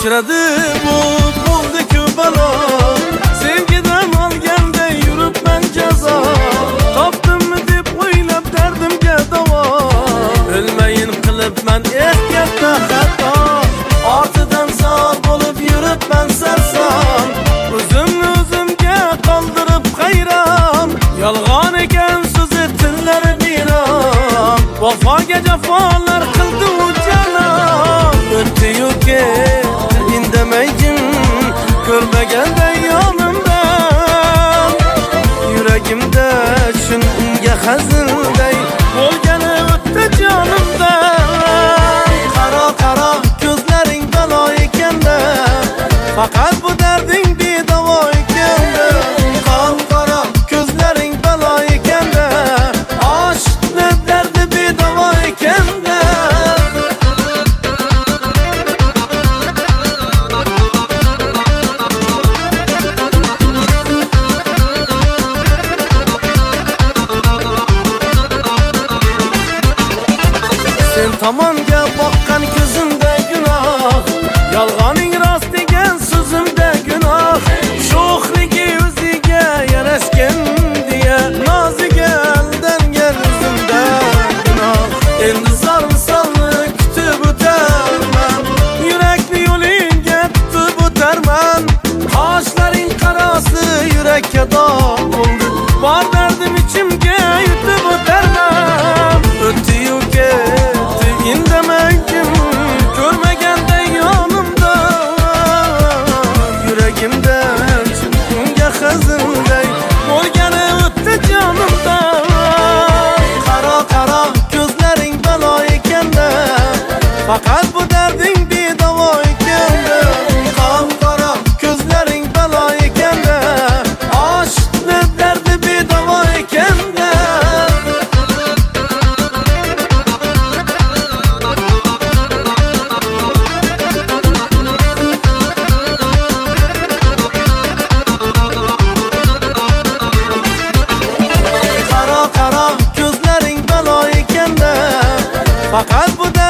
Kechiradim bo'ldi-ku balo, sevgidan olganda yuribman jazo. Topdimmi deb o'ylab dardimga davo, bilmayin qilibman katta xato. Ortidan zor bo'lib yuribman sarson, o'zimni o'zimga qoldirib hayron. Yolg'on ekan so'zi tillari biron, vafoga jafolar qildi u janon. O'tdi-yu ketdi indamay jim, ko'rmaganda yonimdan. Yuragimda shun unga hazilday bo'lgani o'tdi jonimdan. Qaro ko'zlaring balo ekanda, faqat bu darding bedavo ekanda. Qaro ko'zlaring balo ekanda, oshni dardi bedavo ekanda. Sen tomonga boqqan ko'zimda gunoh, yolg'oning rost degan so'zimda gunoh. Sho'xligi o'ziga yarashgan deya noziga aldangan o'zimda gunoh. Endi zor misolni kutib o'tarman, yurakni yo'lingga tutib o'tarman. Qoshlaring qarosi yurakka dog' bo'ldi, bor dardim ichimga yutib o'tarman. O'tdi-yu ketdi indamay jim, ko'rmaganda yonimda. Yuragimda unga hazilday bo'lgani o'tdi jonimdan. Qaro ko'zlaring balo ekanda, faqat bu darding bedavo ekanda. Qaro ko'zlaring balo ekanda, oshni dardi bedavo ekanda. Qaro ko'zlaring balo ekanda, faqat bu